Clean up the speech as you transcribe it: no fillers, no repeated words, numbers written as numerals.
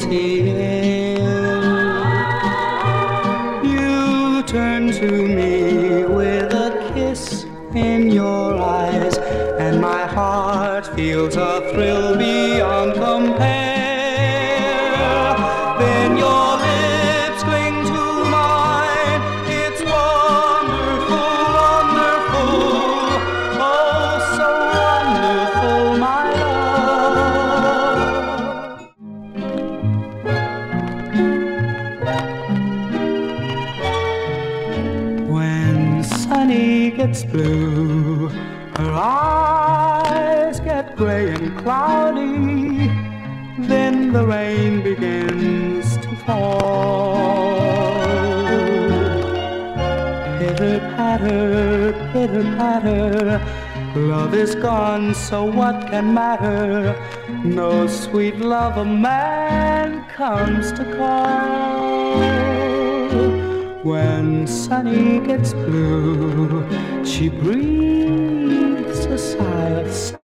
reality is. You turn to me with a kiss in your eyes, and my heart feels a thrill beyond compare. Then your lips cling to mine. It's wonderful, wonderful, oh so wonderful, my love. When sunny gets blue, her eyes get gray and cloudy, then the rain begins to fall. Pitter-patter, pitter-patter, love is gone, so what can matter? No sweet love a man comes to call. When sunny gets blue, she breathes a sigh of